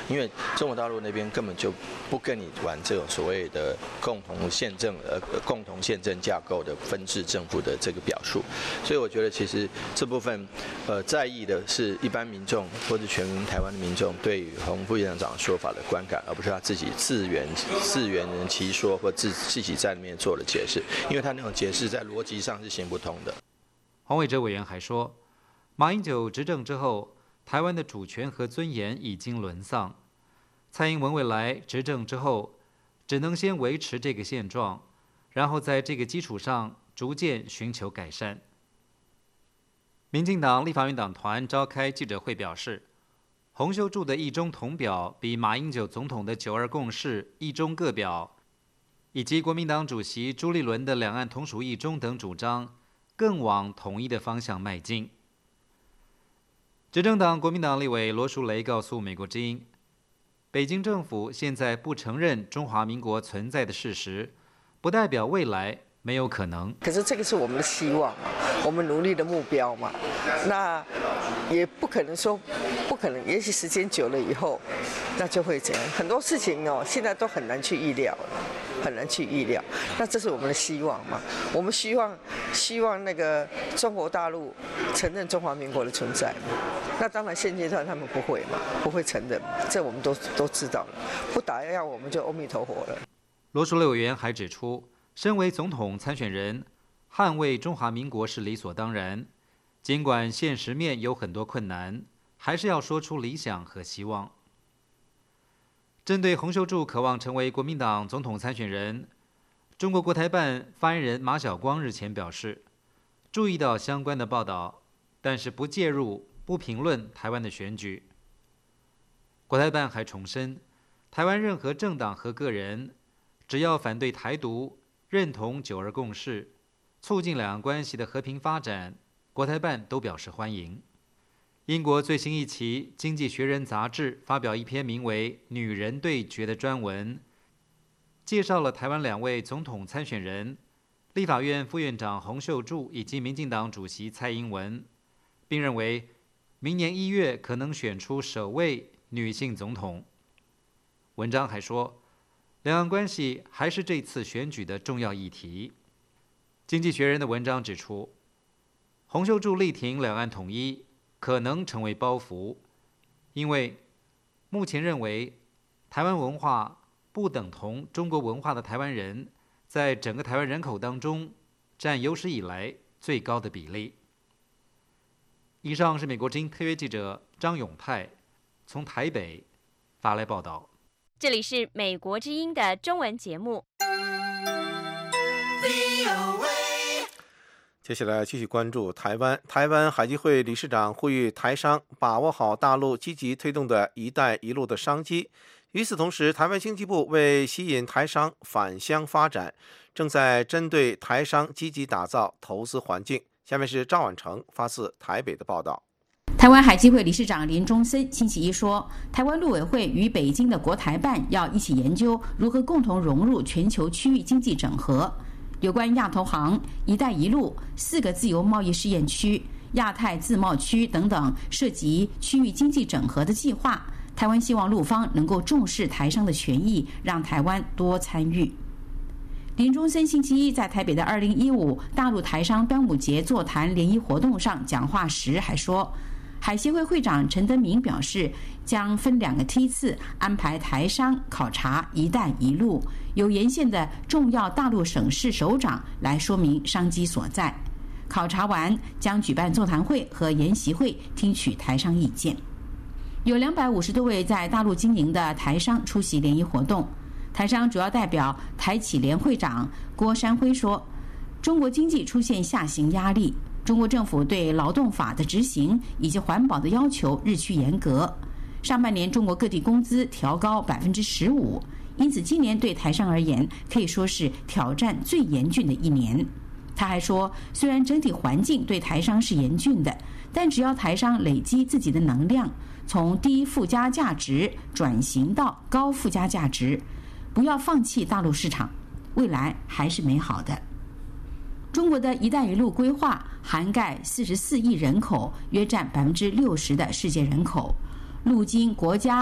因为中国大陆那边根本就不跟你玩这种所谓的共同宪政呃共同宪政架构的分治政府的这个表述，所以我觉得其实这部分呃在意的是一般民众或者全台湾的民众对于洪副院长说法的观感，而不是他自己自圆自圆其说或自自己在里面做了解释，因为他那种解释在逻辑上是行不通的。 黄伟哲委员还说，马英九执政之后，台湾的主权和尊严已经沦丧，蔡英文未来执政之后，只能先维持这个现状，然后在这个基础上逐渐寻求改善。民进党立法院党团召开记者会表示，洪秀柱的一中统表比马英九总统的九二共识一中各表，以及国民党主席朱立伦的两岸同属一中等主张，更往统一的方向迈进。执政党国民党立委罗淑蕾告诉美国之音，北京政府现在不承认中华民国存在的事实，不代表未来没有可能。 可是这个是我们的希望嘛，我们努力的目标嘛，那也不可能说不可能，也许时间久了以后，那就会怎样？很多事情哦，现在都很难去预料了。很难去预料，那这是我们的希望嘛？我们希望希望那个中国大陆承认中华民国的存在，那当然现阶段他们不会嘛，不会承认，这我们都都知道了。不打压我们就阿弥陀佛了。 罗淑蕾委员还指出，身为总统参选人，捍卫中华民国是理所当然，尽管现实面有很多困难，还是要说出理想和希望。针对洪秀柱渴望成为国民党总统参选人，中国国台办发言人马晓光日前表示，注意到相关的报道，但是不介入、不评论台湾的选举。国台办还重申，台湾任何政党和个人，只要反对台独、认同九二共识、促进两岸关系的和平发展，国台办都表示欢迎。英国最新一期《经济学人》杂志发表一篇名为《女人对决》的专文，介绍了台湾两位总统参选人，立法院副院长洪秀柱以及民进党主席蔡英文，并认为明年一月可能选出首位女性总统。文章还说，两岸关系还是这次选举的重要议题。《经济学人》的文章指出，洪秀柱力挺两岸统一，可能成为包袱，因为目前认为台湾文化不等同中国文化的台湾人，在整个台湾人口当中占有史以来最高的比例。以上是美国之音特约记者张永泰从台北发来报道。 这里是美国之音的中文节目。 接下来继续关注台湾。台湾海基会理事长呼吁台商把握好大陆积极推动的一带一路的商机。与此同时，台湾经济部为吸引台商返乡发展，正在针对台商积极打造投资环境。下面是赵婉成发自台北的报道。 台湾海基会理事长林中森星期一说，台湾陆委会与北京的国台办要一起研究如何共同融入全球区域经济整合。有关亚投行、一带一路、四个自由贸易试验区、亚太自贸区等等涉及区域经济整合的计划，台湾希望陆方能够重视台商的权益，让台湾多参与。林中森星期一在台北的二零一五大陆台商端午节座谈联谊活动上讲话时还说，海协会会长陈德明表示，将分两个梯次安排台商考察一带一路，由沿线的重要大陆省市首长来说明商机所在。考察完将举办座谈会和研习会，听取台商意见。有两百五十多位在大陆经营的台商出席联谊活动。台商主要代表台企联会长郭山辉说，中国经济出现下行压力，中国政府对劳动法的执行以及环保的要求日趋严格。上半年中国各地工资调高百分之十五，因此今年对台商而言可以说是挑战最严峻的一年。他还说，虽然整体环境对台商是严峻的，但只要台商累积自己的能量，从低附加价值转型到高附加价值，不要放弃大陆市场，未来还是美好的。中国的一带一路规划涵盖四十四亿人口，约占百分之六十的世界人口。陆经国家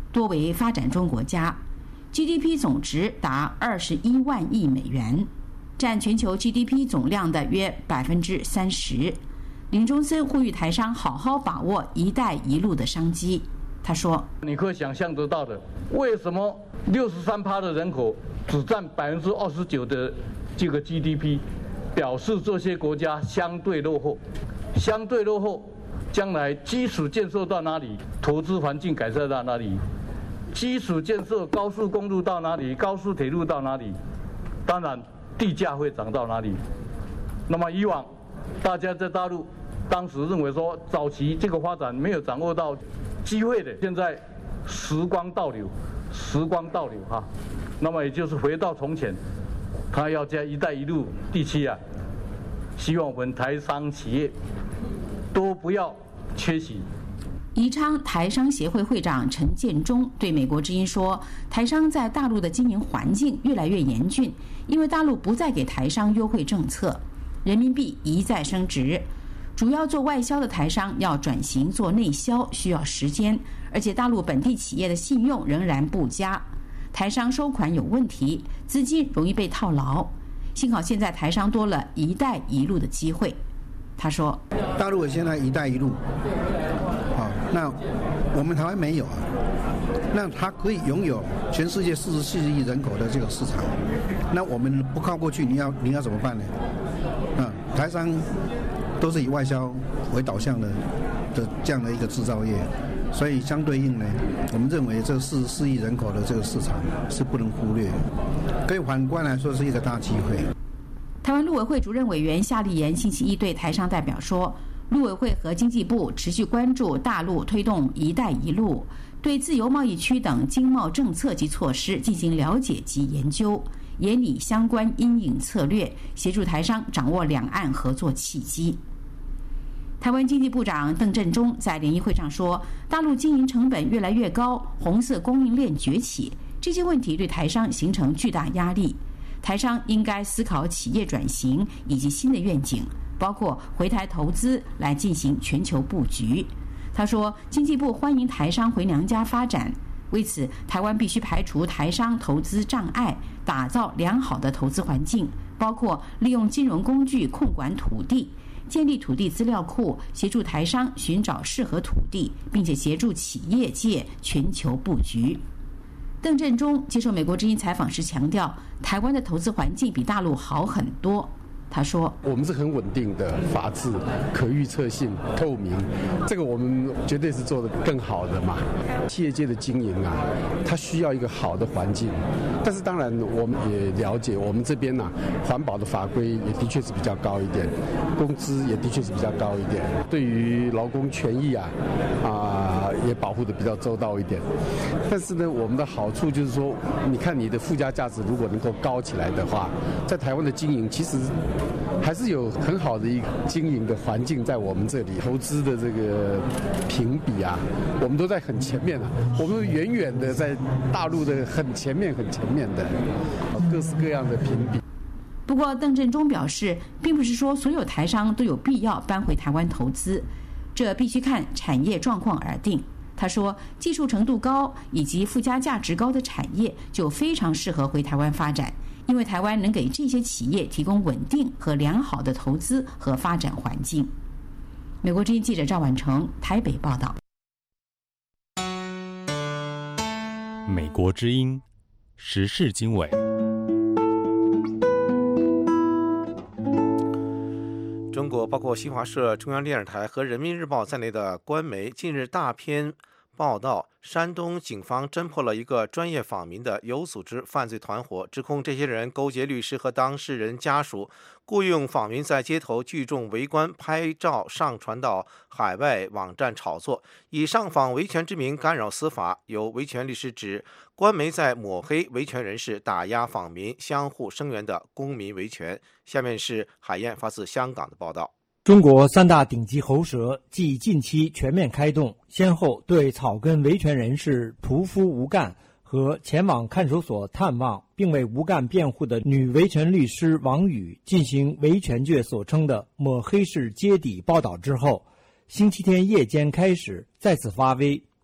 多为发展中国家 ，G D P 总值达二十一万亿美元，占全球 G D P 总量的约百分之三十。林中森呼吁台商好好把握“一带一路”的商机。他说：“ 你可以想象得到的，为什么六十三趴的人口只占百分之二十九的这个 G D P， 表示这些国家相对落后，相对落后，将来基础建设到哪里，投资环境改善到哪里，基础建设高速公路到哪里，高速铁路到哪里，当然地价会涨到哪里。那么以往大家在大陆。”当时认为说，早期这个发展没有掌握到机会的，现在时光倒流，时光倒流哈，那么也就是回到从前，他要在“一带一路”地区啊，希望我们台商企业都不要缺席。 宜昌台商协会会长陈建中对美国之音说：“台商在大陆的经营环境越来越严峻，因为大陆不再给台商优惠政策，人民币一再升值。”主要做外销的台商要转型做内销需要时间，而且大陆本地企业的信用仍然不佳，台商收款有问题，资金容易被套牢。幸好现在台商多了一带一路的机会。他说：“ 大陆现在一带一路，好，那我们台湾没有啊，那它可以拥有全世界四十四亿人口的这个市场，那我们不靠过去，你要你要怎么办呢？啊，台商。”都是以外销为导向的的这样的一个制造业，所以相对应呢，我们认为这四十四亿人口的这个市场是不能忽略，可以反观来说是一个大机会。 台湾陆委会主任委员夏立言星期一对台商代表说，陆委会和经济部持续关注大陆推动“一带一路”，对自由贸易区等经贸政策及措施进行了解及研究。研拟相关因应策略，协助台商掌握两岸合作契机。台湾经济部长邓振中在联谊会上说，大陆经营成本越来越高，红色供应链崛起，这些问题对台商形成巨大压力。台商应该思考企业转型以及新的愿景，包括回台投资来进行全球布局。他说，经济部欢迎台商回娘家发展，为此，台湾必须排除台商投资障碍，打造良好的投资环境，包括利用金融工具控管土地，建立土地资料库，协助台商寻找适合土地，并且协助企业界全球布局。邓振中接受美国之音采访时强调，台湾的投资环境比大陆好很多。他说：“ 我们是很稳定的法治、可预测性、透明，这个我们绝对是做得更好的嘛。企业界的经营啊，它需要一个好的环境，但是当然我们也了解，我们这边呢、啊，环保的法规也的确是比较高一点，工资也的确是比较高一点，对于劳工权益啊，啊也保护的比较周到一点。但是呢，我们的好处就是说，你看你的附加价值如果能够高起来的话，在台湾的经营其实。”还是有很好的一个经营的环境在我们这里，投资的这个评比啊，我们都在很前面啊，我们远远的在大陆的很前面、很前面的各式各样的评比。 不过，邓振中表示，并不是说所有台商都有必要搬回台湾投资，这必须看产业状况而定。他说，技术程度高以及附加价值高的产业就非常适合回台湾发展。因为台湾能给这些企业提供稳定和良好的投资和发展环境。美国之音记者赵婉成台北报道。 美国之音时事经纬。 中国包括新华社、中央电视台和人民日报在内的官媒近日大篇报道，山东警方侦破了一个专业访民的有组织犯罪团伙，指控这些人勾结律师和当事人家属，雇佣访民在街头聚众围观、拍照上传到海外网站炒作，以上访维权之名干扰司法。有维权律师指，官媒在抹黑维权人士，打压访民相互声援的公民维权。下面是海燕发自香港的报道。 中国三大顶级喉舌继近期全面开动，先后对草根维权人士屠夫吴干和前往看守所探望并为吴干辩护的女维权律师王宇进行维权界所称的抹黑式揭底报道之后，星期天夜间开始再次发威，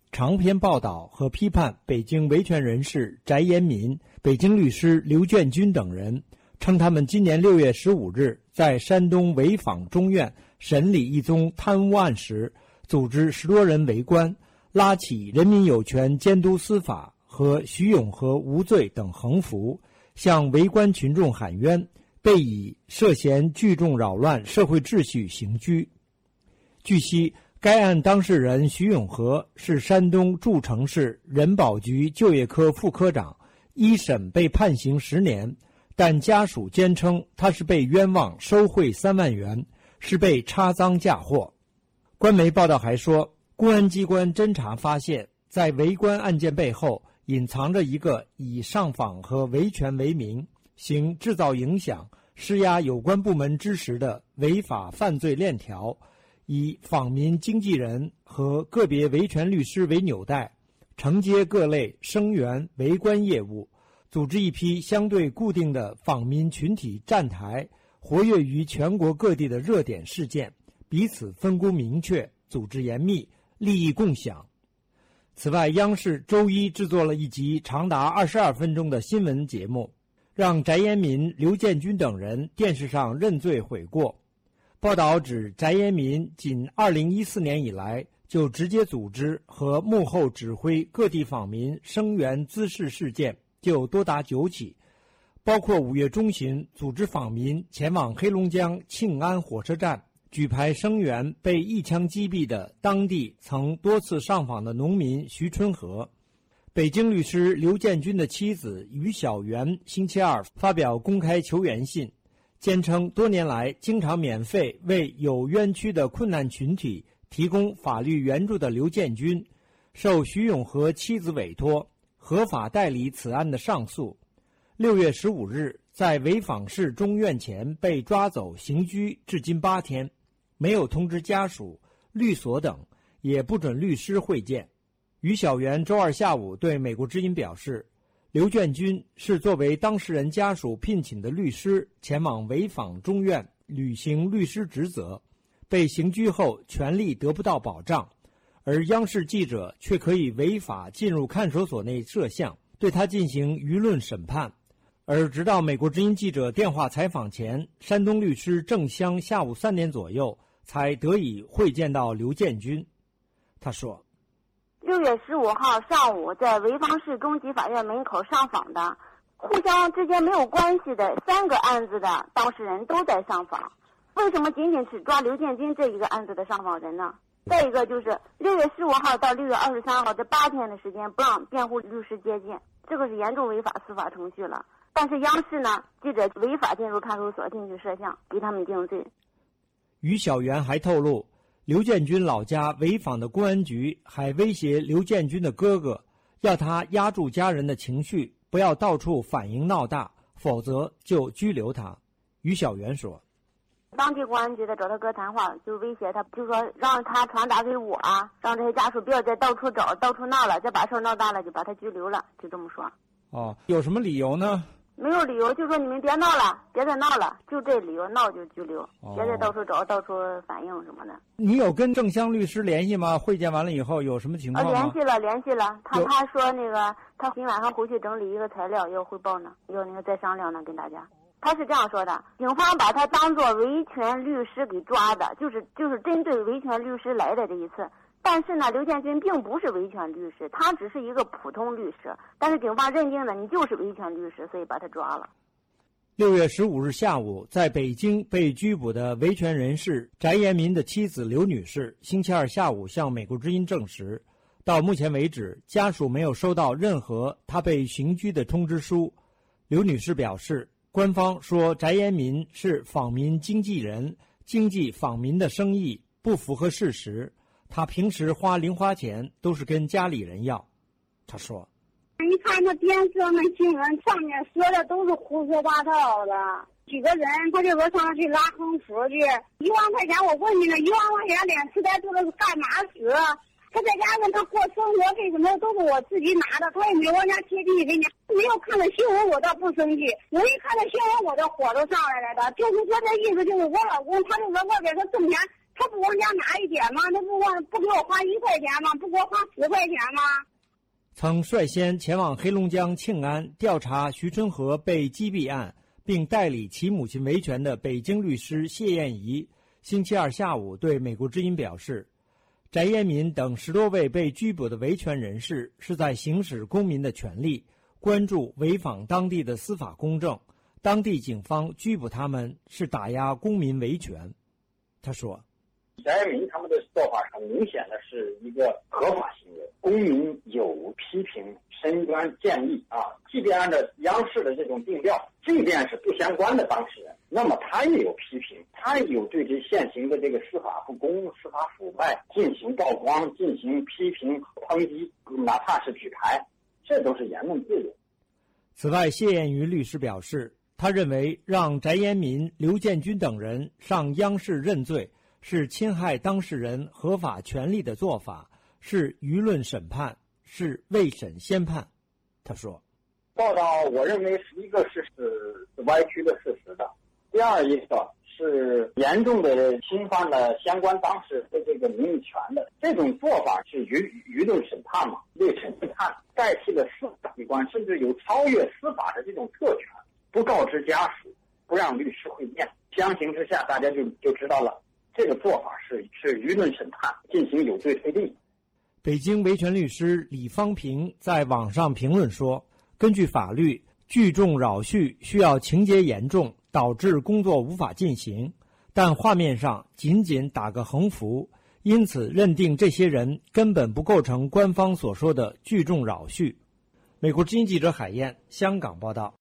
长篇报道和批判北京维权人士翟延民、北京律师刘建军等人，称他们今年六月十五日在山东潍坊中院审理一宗贪污案时，组织十多人围观，拉起人民有权监督司法和徐永和无罪等横幅，向围观群众喊冤，被以涉嫌聚众扰乱社会秩序刑拘。据悉，该案当事人徐永和是山东诸城市人保局就业科副科长，一审被判刑十年，但家属坚称他是被冤枉收贿三万元，是被插赃嫁祸。官媒报道还说，公安机关侦查发现，在围观案件背后隐藏着一个以上访和维权为名，行制造影响、施压有关部门支持的违法犯罪链条，以访民经纪人和个别维权律师为纽带，承接各类声援围观业务，组织一批相对固定的访民群体站台，活跃于全国各地的热点事件，彼此分工明确，组织严密，利益共享。此外，央视周一制作了一集长达二十二分钟的新闻节目，让翟延民、刘建军等人电视上认罪悔过。报道指，翟延民仅二零一四年以来就直接组织和幕后指挥各地访民声援滋事事件就多达九起，包括五月中旬组织访民前往黑龙江庆安火车站举牌声援被一枪击毙的当地曾多次上访的农民徐春和。北京律师刘建军的妻子于小媛星期二发表公开求援信，坚称多年来经常免费为有冤屈的困难群体提供法律援助的刘建军，受徐永和妻子委托，合法代理此案的上诉。六月十五日在潍坊市中院前被抓走刑拘，至今八天，没有通知家属、律所等，也不准律师会见。于小媛周二下午对美国之音表示，刘建军是作为当事人家属聘请的律师前往潍坊中院履行律师职责，被刑拘后权利得不到保障，而央视记者却可以违法进入看守所内摄像，对他进行舆论审判。而直到美国之音记者电话采访前，山东律师郑湘下午三点左右才得以会见到刘建军。他说， 六月十五号上午在潍坊市中级法院门口上访的，互相之间没有关系的三个案子的当事人都在上访，为什么仅仅只抓刘建军这一个案子的上访人呢？再一个就是六月十五号到六月二十三号这八天的时间不让辩护律师接见，这个是严重违法司法程序了。但是央视呢，记者违法进入看守所进去摄像，给他们定罪。 于小媛还透露，刘建军老家潍坊的公安局还威胁刘建军的哥哥，要他压住家人的情绪，不要到处反应闹大，否则就拘留他。于小媛说， 当地公安局在找他哥谈话，就威胁他，就说让他传达给我啊，让这些家属不要再到处找到处闹了，再把事闹大了就把他拘留了，就这么说。 哦，有什么理由呢？ 没有理由，就说你们别闹了，别再闹了，就这理由，闹就拘留， 哦、 别再到处找，到处反映什么的。 你有跟郑湘律师联系吗？会见完了以后有什么情况吗？ 啊，联系了，联系了。他他说那个他今晚上回去整理一个材料要汇报呢，要那个再商量呢，跟大家。他是这样说的：警方把他当作维权律师给抓的，就是就是针对维权律师来的这一次。但是呢，刘建军并不是维权律师，他只是一个普通律师。但是警方认定呢，你就是维权律师，所以把他抓了。 六月十五日下午，在北京被拘捕的维权人士翟延民的妻子刘女士，星期二下午向美国之音证实，到目前为止，家属没有收到任何他被刑拘的通知书。刘女士表示，官方说翟延民是访民经纪人，经纪访民的生意，不符合事实。他平时花零花钱都是跟家里人要。他说， 你看那电视那新闻上面说的都是胡说八道的，几个人他就说上去拉横幅去，一万块钱，我问你了，一万块钱连吃带住的是干嘛使？他在家跟他过生活费什么都是我自己拿的，他也没往家贴地给你。没有看到新闻我倒不生气，我一看到新闻我的火都上来了的，就是说这意思就是我老公他就在外边他挣钱他不往家拿一点吗？他不往不给我花一块钱吗？不给我花十块钱吗？ 曾率先前往黑龙江庆安调查徐春河被击毙案，并代理其母亲维权的北京律师谢艳怡，星期二下午对美国之音表示，翟延民等十多位被拘捕的维权人士是在行使公民的权利，关注潍坊当地的司法公正，当地警方拘捕他们是打压公民维权。他说， 翟延民他们的做法很明显的是一个合法行为，公民有批评、申冤、建议啊，即便按照央视的这种定调，即便是不相关的当事人，那么他也有批评，他也有对这现行的这个司法不公、司法腐败进行曝光、进行批评、抨击，哪怕是举牌，这都是言论自由。 此外，谢艳瑜律师表示，他认为让翟延民、刘建军等人上央视认罪是侵害当事人合法权利的做法，是舆论审判，是未审先判。他说， 报道我认为是一个是是歪曲了事实的，第二一个是严重的侵犯了相关当事人的这个名誉权的，这种做法是舆舆论审判嘛，未审先判，代替了司法机关，甚至有超越司法的这种特权，不告知家属，不让律师会见，相形之下，大家就就知道了，这个做法是是舆论审判，进行有罪推定。 北京维权律师李方平在网上评论说，根据法律，聚众扰序需要情节严重，导致工作无法进行，但画面上仅仅打个横幅，因此认定这些人根本不构成官方所说的聚众扰序。美国之音记者海燕，香港报道。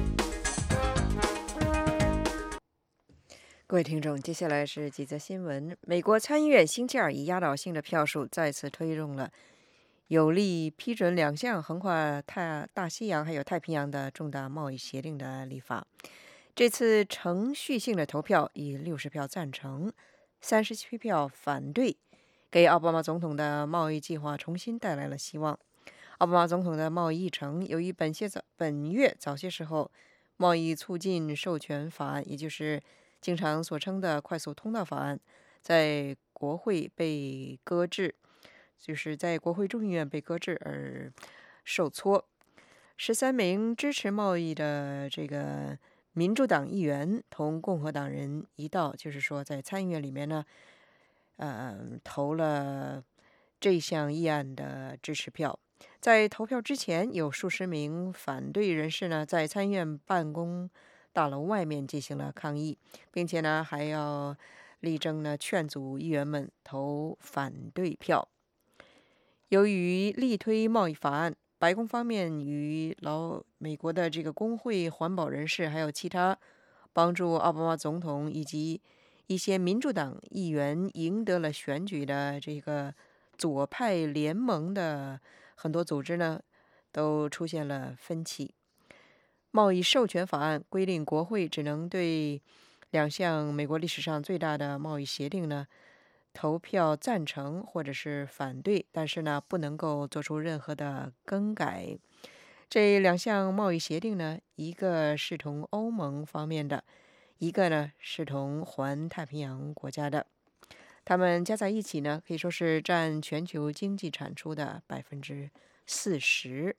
各位听众，接下来是几则新闻。美国参议院星期二以压倒性的票数再次推动了有力批准两项横跨太大西洋还有太平洋的重大贸易协定的立法。这次程序性的投票以六十票赞成、三十七票反对，给奥巴马总统的贸易计划重新带来了希望。奥巴马总统的贸易议程由于本些早本月早些时候贸易促进授权法案，也就是经常所称的快速通道法案，在国会被搁置，就是在国会众议院被搁置而受挫。十三名支持贸易的这个民主党议员同共和党人一道，就是说在参议院里面呢，呃，投了这项议案的支持票。在投票之前，有数十名反对人士呢，在参议院办公大楼外面进行了抗议，并且呢还要力争呢劝阻议员们投反对票。由于力推贸易法案，白宫方面与老美国的这个工会、环保人士，还有其他帮助奥巴马总统以及一些民主党议员赢得了选举的这个左派联盟的很多组织呢，都出现了分歧。贸易授权法案规定，国会只能对两项美国历史上最大的贸易协定呢投票赞成或者是反对，但是呢不能够做出任何的更改。这两项贸易协定呢，一个是同欧盟方面的，一个呢是同环太平洋国家的，它们加在一起呢可以说是占全球经济产出的百分之四十。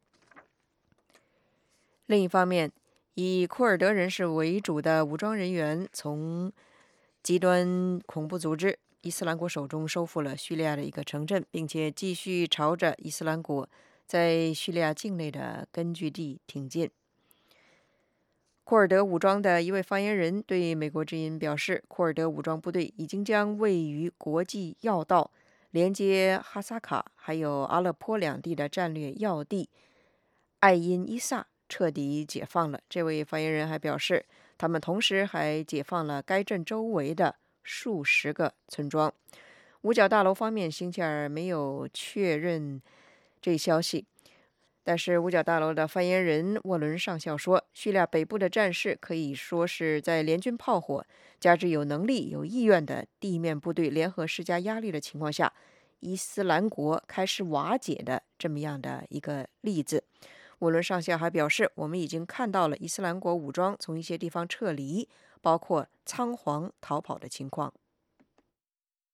另一方面，以库尔德人士为主的武装人员从极端恐怖组织伊斯兰国手中收复了叙利亚的一个城镇，并且继续朝着伊斯兰国在叙利亚境内的根据地挺进。库尔德武装的一位发言人对美国之音表示，库尔德武装部队已经将位于国际要道、连接哈萨卡还有阿勒颇两地的战略要地艾因伊萨彻底解放了。这位发言人还表示，他们同时还解放了该镇周围的数十个村庄。五角大楼方面星期二没有确认这一消息，但是五角大楼的发言人沃伦上校说，叙利亚北部的战事可以说是在联军炮火加之有能力有意愿的地面部队联合施加压力的情况下，伊斯兰国开始瓦解的这么样的一个例子。沃伦上校还表示，我们已经看到了伊斯兰国武装从一些地方撤离，包括仓皇逃跑的情况。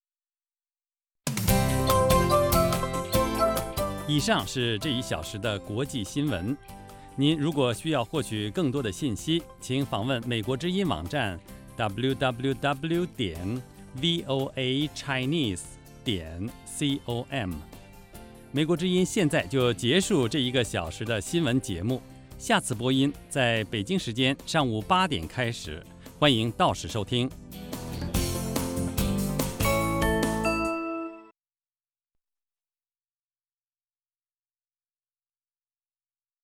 以上是这一小时的国际新闻。您如果需要获取更多的信息，请访问美国之音网站 double-u double-u double-u 点 voa chinese 点 com。美国之音现在就结束这一个小时的新闻节目，下次播音在北京时间上午八点开始，欢迎到时收听。